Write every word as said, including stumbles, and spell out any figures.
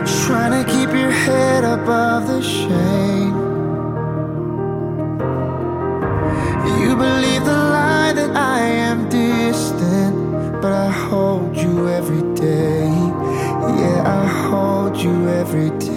trying to keep your head above the shame. You believe the lie that I am distant, but I hold you every day. Yeah, I hold you every day.